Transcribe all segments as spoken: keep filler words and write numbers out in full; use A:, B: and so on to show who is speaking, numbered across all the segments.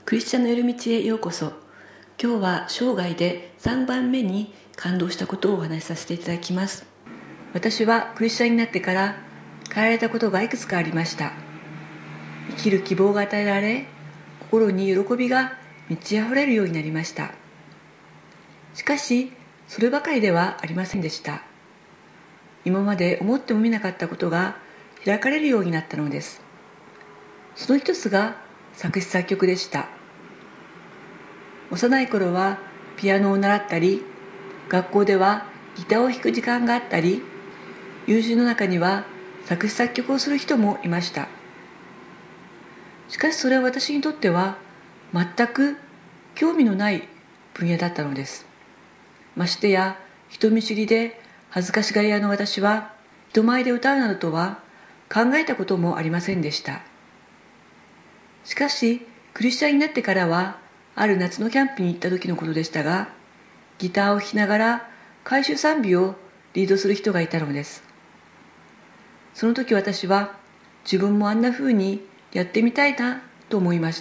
A: クリスチャンの寄り道へようこそ。今日は生涯でさんばんめに感動したことをお話しさせていただきます。私はクリスチャンになってから変えられたことがいくつかありました。生きる希望が与えられ、心に喜びが満ち溢れるようになりました。しかしそればかりではありませんでした。今まで思ってもみなかったことが開かれるようになったのです。その一つが作詞作曲でした。幼い頃はピアノを習ったり、学校ではギターを弾く時間があったり、友人の中には作詞作曲をする人もいました。しかしそれは私にとっては全く興味のない分野だったのです。ましてや人見知りで恥ずかしがり屋の私は人前で歌うなどとは考えたこともありませんでした。しかしクリスチャンになってからはある夏のキャンプに行った時のことでしたが、ギターを弾きながら回収賛美をリードする人がいたのです。その時私は自分もあんな風にやってみたいなと思いました。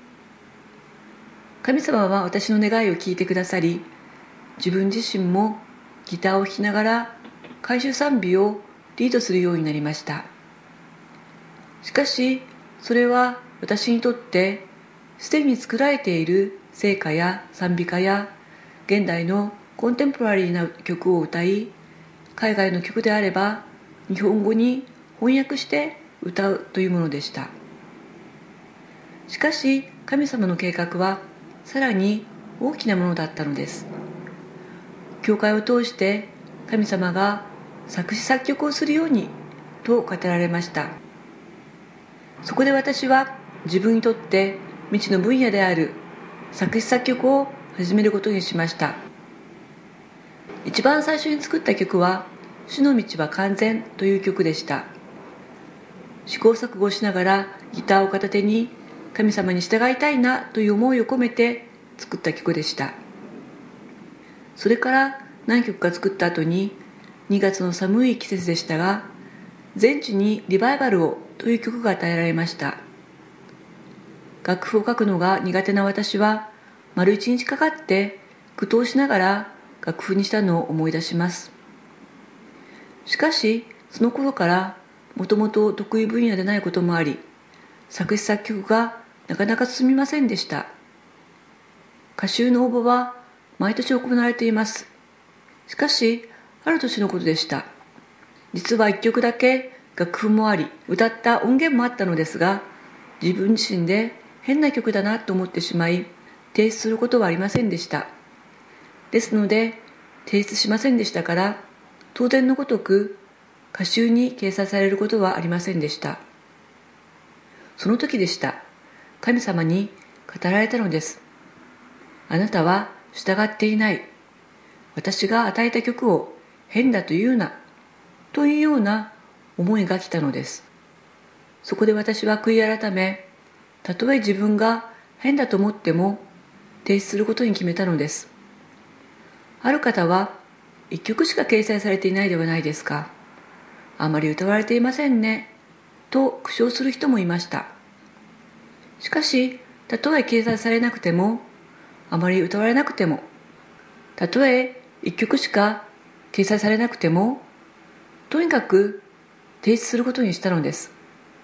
A: 神様は私の願いを聞いてくださり、自分自身もギターを弾きながら回収賛美をリードするようになりました。しかしそれは私にとってすでに作られている聖歌や賛美歌や現代のコンテンポラリーな曲を歌い、海外の曲であれば日本語に翻訳して歌うというものでした。しかし神様の計画はさらに大きなものだったのです。教会を通して神様が作詞作曲をするようにと語られました。そこで私は自分にとって未知の分野である作詞作曲を始めることにしました。一番最初に作った曲は主の道は完全という曲でした。試行錯誤しながらギターを片手に神様に従いたいなという思いを込めて作った曲でした。それから何曲か作った後ににがつの寒い季節でしたが、全地にリバイバルをという曲が与えられました。楽譜を書くのが苦手な私は丸一日かかって苦闘しながら楽譜にしたのを思い出します。しかしその頃からもともと得意分野でないこともあり、作詞作曲がなかなか進みませんでした。歌集の応募は毎年行われています。しかしある年のことでした。実はいっきょくだけ楽譜もあり歌った音源もあったのですが、自分自身で変な曲だなと思ってしまい提出することはありませんでした。ですので提出しませんでしたから、当然のごとく歌集に掲載されることはありませんでした。その時でした。神様に語られたのです。あなたは従っていない。私が与えた曲を変だと言うな。というような思いが来たのです。そこで私は悔い改め、たとえ自分が変だと思っても提出することに決めたのです。ある方は一曲しか掲載されていないではないですか。あまり歌われていませんね。と苦笑する人もいました。しかし、たとえ掲載されなくても、あまり歌われなくても、たとえ一曲しか掲載されなくても、とにかく提出することにしたのです。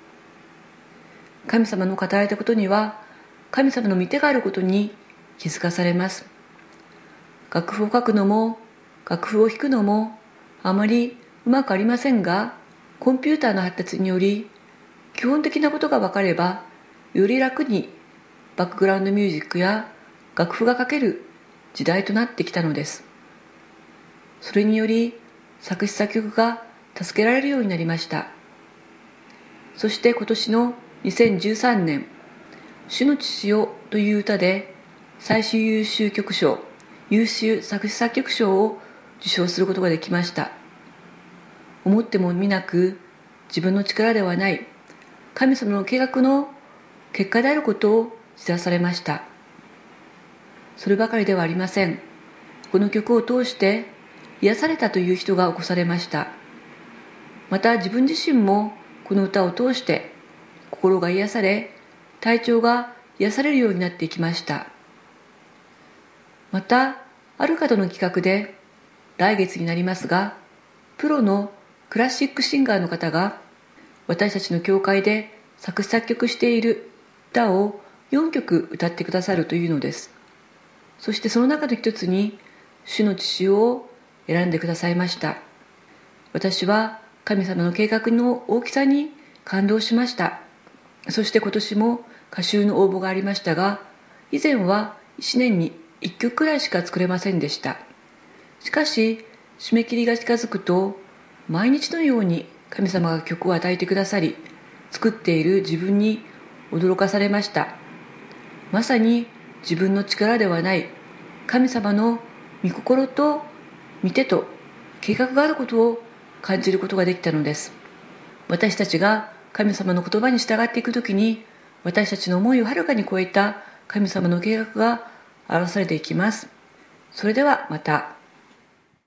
A: 神様の語られたことには神様の御手があることに気づかされます。楽譜を書くのも楽譜を弾くのもあまりうまくありませんが、コンピューターの発達により基本的なことが分かればより楽にバックグラウンドミュージックや楽譜が書ける時代となってきたのです。それにより作詞作曲が助けられるようになりました。そして今年のにせんじゅうさんねん、主の父よという歌で最終優秀曲賞、優秀作詞作曲賞を受賞することができました。思ってもみなく自分の力ではない神様の計画の結果であることを知らされました。そればかりではありません。この曲を通して癒されたという人が起こされました。また自分自身もこの歌を通して心が癒され、体調が癒されるようになっていきました。また、ある方の企画で、来月になりますが、プロのクラシックシンガーの方が、私たちの教会で作詞作曲している歌をよんきょく歌ってくださるというのです。そしてその中の一つに、主の血潮を選んでくださいました。私は神様の計画の大きさに感動しました。そして今年も歌集の応募がありましたが、以前はいちねんにいっきょくくらいしか作れませんでした。しかし、締め切りが近づくと、毎日のように神様が曲を与えてくださり、作っている自分に驚かされました。まさに自分の力ではない、神様の御心と御手と計画があることを感じることができたのです。私たちが神様の言葉に従っていくときに、私たちの思いをはるかに超えた神様の計画が表されていきます。それではまた。